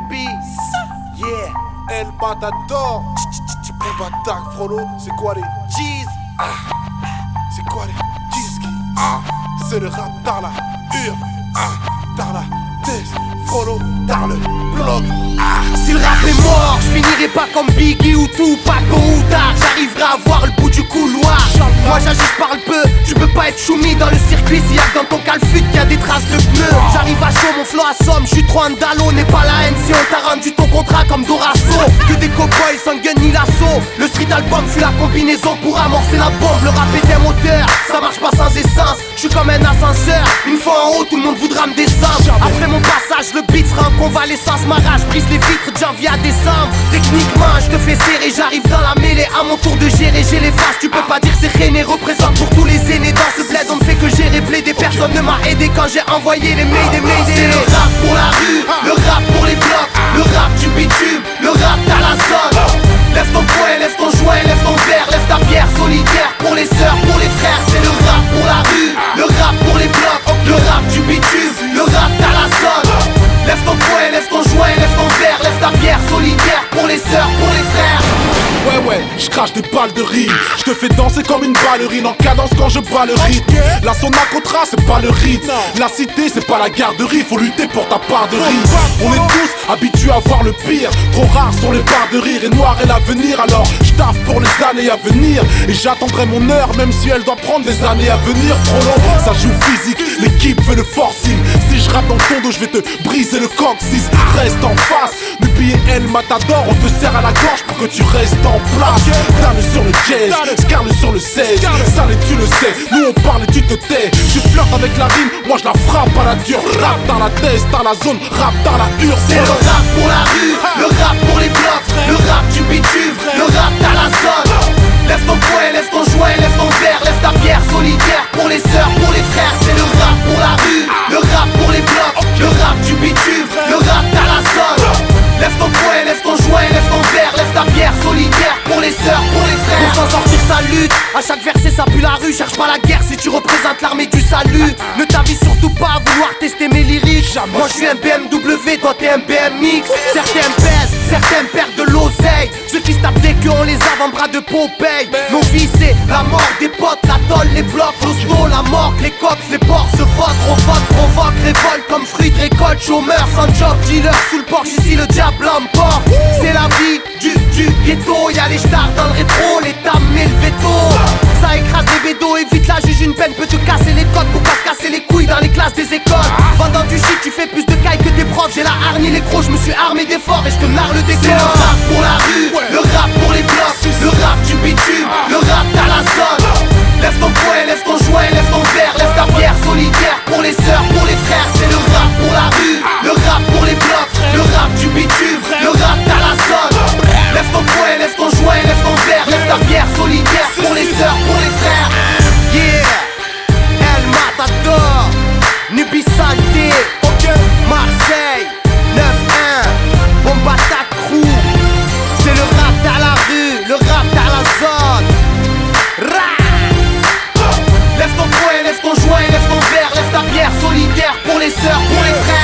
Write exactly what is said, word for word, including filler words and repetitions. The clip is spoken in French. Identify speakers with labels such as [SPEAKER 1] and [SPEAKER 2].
[SPEAKER 1] Nubi, yeah, El Matador, Booba Tag, Frollo, c'est quoi les G's? Ah. C'est quoi les G's? Ah. C'est le rap dans la hure, ah. Dans la tête, Frollo, dans le blog. Ah.
[SPEAKER 2] Si le rap est mort, je finirai pas comme Biggie ou Tupac ou tard. J'arriverai à voir le bout du couloir. Moi j'agis, je parle peu, tu peux pas être choumi dans le circuit. S'il y a que dans ton calfut qu'il y a des traces de pneus. J'arrive à chaud, mon flow assomme, je suis trop andalo. N'est pas la haine si on t'a rendu ton contrat comme Dorasso. Que des cowboys sans gun ni l'assaut. Le street album fut la combinaison pour amorcer la bombe. Le rap est un moteur, ça marche pas sans essence. Je suis comme un ascenseur, une fois en haut tout le monde voudra me descendre. Après mon passage, le beat sera en convalescence. Ma rage brise les vitres de janvier à décembre. Techniquement je te fais serrer, j'arrive dans la mêlée. À mon tour de gérer, j'ai les faces. Tu peux pas dire c'est René, représente pour tous les aînés. Dans ce bled on ne fait que gérer plaidé. Personne ne m'a aidé quand j'ai envoyé les mails des mails. C'est le rap pour la rue, le rap pour les blocs, le rap du bitume, le rap à la zone. Lève ton poing, lève ton joint, lève ton verre, lève ta pierre solidaire pour les sœurs, pour les frères. C'est le rap pour la rue, le rap pour les blocs, le rap du bitume, le rap à la zone. Lève ton poing, lève ton joint, lève ton verre, lève ta pierre solidaire pour les sœurs, pour les frères.
[SPEAKER 1] Ouais ouais, je crache des balles de riz. Je te fais danser comme une ballerine en cadence quand je bats le rythme. La Sonacotra c'est pas le rythme. La cité c'est pas la garderie. Faut lutter pour ta part de rire. On est tous habitués à voir le pire. Trop rares sont les barres de rire. Et noir est l'avenir. Alors je taffe pour les années à venir. Et j'attendrai mon heure même si elle doit prendre des années à venir. Trop long, ça joue physique. L'équipe fait le forcing. Si je rappe dans ton dos je vais te briser le coccyx. Reste en face. Nubi et El Matador. On te serre à la gorge pour que tu restes en place. Dame sur le jazz, scarle sur le seize. Sale et tu le sais, nous on parle et tu te tais. Tu flirtes avec la rime, moi je la frappe à la dure. Rap dans la tête, dans la zone, rap dans la hure.
[SPEAKER 2] C'est le rap pour la rue, le rap pour les blocs, le rap du bitume, le rap dans la zone. Lève ton poing, lève ton joint, lève ton verre, lève ta pierre solidaire pour les sœurs, pour les frères. C'est le rap pour la rue, le rap pour les blocs, le rap du bitume, le rap dans la zone. Lève ton poing, lève ton joint, lève ton verre, lève ta pierre solidaire pour les sœurs, pour les frères. Pour s'en sortir sa lutte, à chaque verset ça pue la rue. Cherche pas la guerre si tu représentes l'armée du salut. Ne t'avise surtout pas à vouloir tester mes lyriques. Moi je suis un B M W, toi t'es un B M X. Certains pèsent, certains perdent de l'oseille. Ceux qui se tapent des queues on les avant-bras de Popeye. Nos vies c'est la mort des potes, la tôle, les blocs, l'hosto, la mort, les cops, les porcs se votent, revotent, provoquent, révolte comme fruit de récolte. Chômeur, sans job, dealer, sous le porche, ici le diable l'emporte. C'est la vie du, du ghetto, y'a les stars dans le rétro, les dames et le veto. Ça écrase les bédos, évite la juge, une peine peut te casser les codes pour pas se casser les couilles dans les classes des écoles. Vendant du shit, tu fais plus de cailles que tes profs. J'ai la hargne, les crocs, je me suis armé d'efforts et je te narre le décor. C'est le rap pour la rue, le rap pour les blocs, le rap du bitume, le rap à la zone. Lève ton poing, lève ton joint, lève ton verre, lève ta pierre solidaire pour les sœurs, pour les frères. C'est le rap pour la rue, le rap pour les blocs, le rap du bitume, le rap à la zone. Lève ton poing, lève ton joint, lève ton verre, lève ta pierre solidaire pour les sœurs, pour les frères. Yeah, El Matador, Nubi Salté, Marseille, neuf un, Booba Tag Crew. C'est le rap dans la rue, le rap dans la zone. Rap. Lève ton poing, lève ton joint, lève ton verre, lève ta pierre solidaire pour les sœurs, pour les frères.